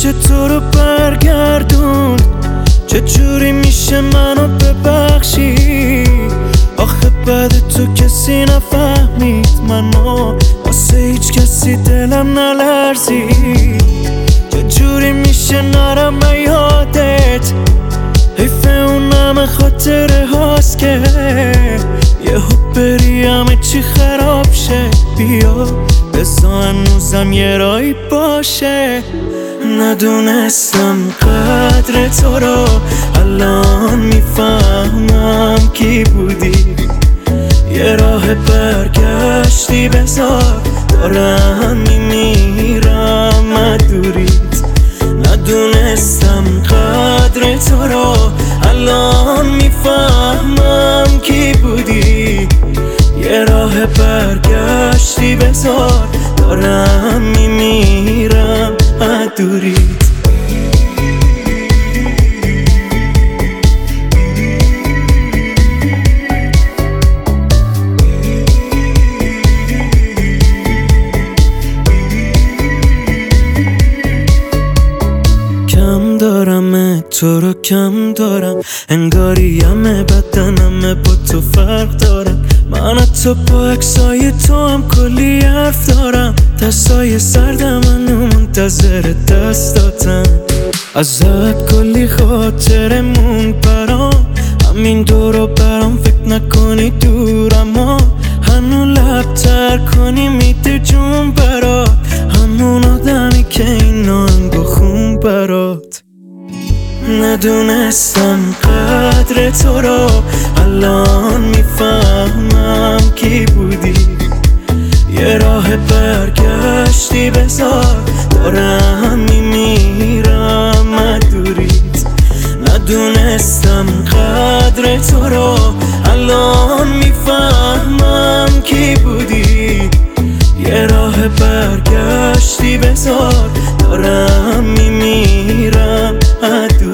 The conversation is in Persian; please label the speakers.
Speaker 1: میشه تو رو برگردون؟ چجوری میشه منو ببخشی؟ آخه بعد تو کسی نفهمید منو، واسه هیچ کسی دلم نلرزید. چجوری میشه نرم یادت؟ حیف اون همه خاطره هاست که یهو بری همه چی خراب شه. بیا بزا هنوزم یه رایی باشه. ندونستم قدر تو رو، الان میفهمم کی بودی. یه راه برگشتی بذار، دارم میمیرم مدوریت. ندونستم قدر تو رو، الان میفهمم کی بودی. یه راه برگشتی بذار، دارم میمیرم مدوریت. کم دارم تو رو کم دارم، انگاری همه بدنم با تو فرق دارم. من تو با عکسای تو هم کلی حرف دارم، دستای سردم منو منتظر دستاتم. ازت کلی خاطره مون برام، همین دورو برام فکر نکنی دورم ها. هنو لبتر کنی میده جون برات، همون آدمی که این آهنگو خون برات. ندونستم قدر تو رو، الان میفهمم کی بودی. یه راه برگشتی بذار، دارم میمیرم مدوریت. ندونستم قدر تو رو، الان میفهمم کی بودی. یه راه برگشتی بذار، دارم میمیرم مدوریت.